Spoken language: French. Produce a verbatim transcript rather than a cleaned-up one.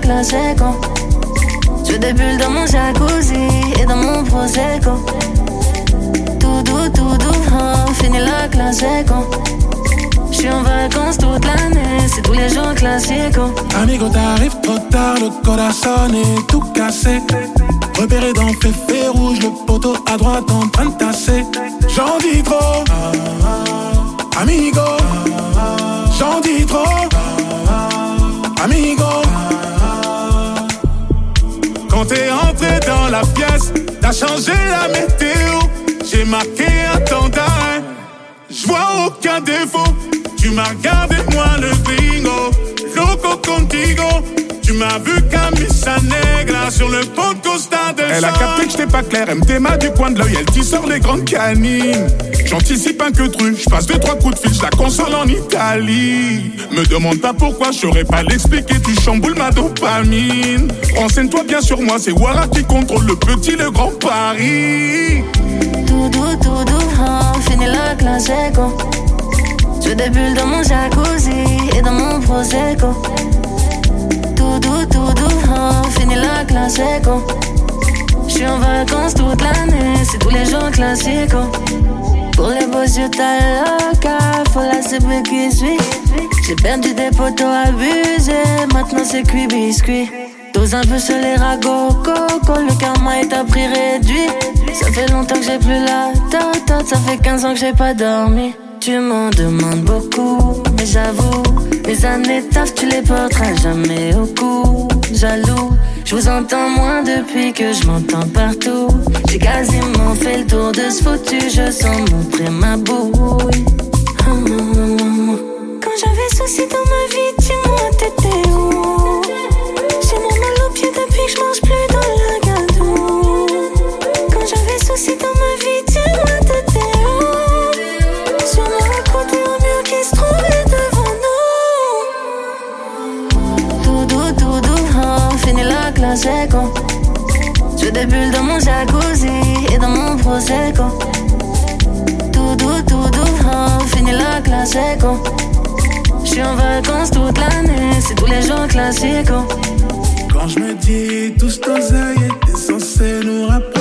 classico. Je veux des bulles dans mon jacuzzi et dans mon prosecco. Tout doux, tout doux, oh, fini la classico. J'suis en vacances toute l'année, c'est tous les jours classico. Amigo, t'arrives trop tard, le corazon est tout cassé. Repéré dans Féfé rouge, le poteau à droite en train de tasser. J'en dis trop, amigo. J'en dis trop, amigo. Quand t'es entré dans la pièce, t'as changé la météo. J'ai marqué un temps d'arrêt, j'vois aucun défaut. Tu m'as regardé, moi le gringo, loco contigo. Tu m'as vu camisa negra sur le pont de Costa del Sol. Elle a capté que j'étais pas clair, elle me déma du coin de l'œil, elle t'y sort les grandes canines. J'anticipe un que tru, j'passe deux trois coups de fil, j'la console en Italie. Me demande pas pourquoi, j'aurais pas l'expliquer, tu chamboules ma dopamine. Renseigne-toi bien sur moi, c'est Wara qui contrôle le petit, le grand Paris. Tout doux, tout doux, oh, fini la classico. Je veux des bulles dans mon jacuzzi et dans mon prosecco. Tout doux, tout doux, oh, fini la classico. J'suis en vacances toute l'année, c'est tous les jours classico. Pour les beaux yeux t'as loca, faut la cible qui suit. J'ai perdu des poteaux abusés, maintenant c'est cuit biscuit. Dose un peu sur les ragots, coco, le karma est à prix réduit. Ça fait longtemps que j'ai plus la tête, ça fait quinze ans que j'ai pas dormi. Tu m'en demandes beaucoup, mais j'avoue, mes années taf, tu les porteras jamais au cou. Jaloux, je vous entends moins depuis que je m'entends partout. J'ai quasiment fait le tour de ce foutu, je sens montrer ma bouille. Quand j'avais souci dans ma vie, dis-moi t'étais où? J'ai mon mal aux pieds depuis que je mange plus dans la gâteau. Quand j'avais souci dans ma vie, dis-moi t'étais où? Sur la côté au mur qui se trouvait devant nous. Tout doux, tout doux, oh, fini la classico. Je veux des bulles dans mon jacuzzi et dans mon prosecco. Tout doux, tout doux, oh, fini la classico. J'suis en vacances toute l'année, c'est tous les jours classico. Quand je me dis, tous nos œils étaient censés nous rappeler.